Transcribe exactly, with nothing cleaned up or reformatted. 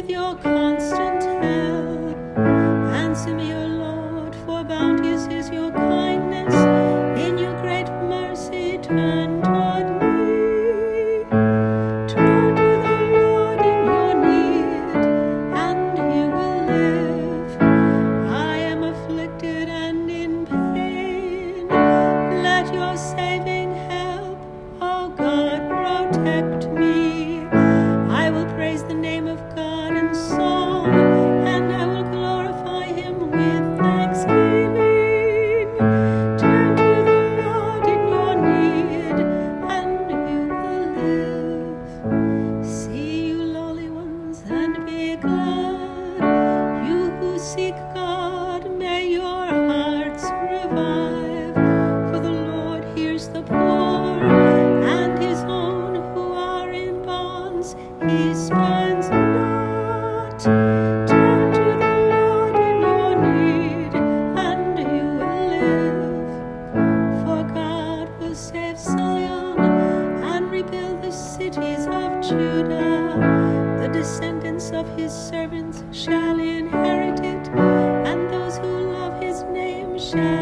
with your constant help. Answer me, O Lord, for bounteous is your kindness. In your great mercy turn toward me. Turn to the Lord in your need, and he will live. I am afflicted and in pain. Let your saving help, O God, protect me. I will praise the name of God in song, and I will glorify him with thanksgiving. Turn to the Lord in your need, and you will live. See, you lowly ones, and be glad. You who seek God, may your hearts revive. For the Lord hears the poor, and his own who are in bonds he spurns not. Turn to the Lord in your need, and you will live. For God will save Zion and rebuild the cities of Judah. The descendants of his servants shall inherit it, and those who love his name shall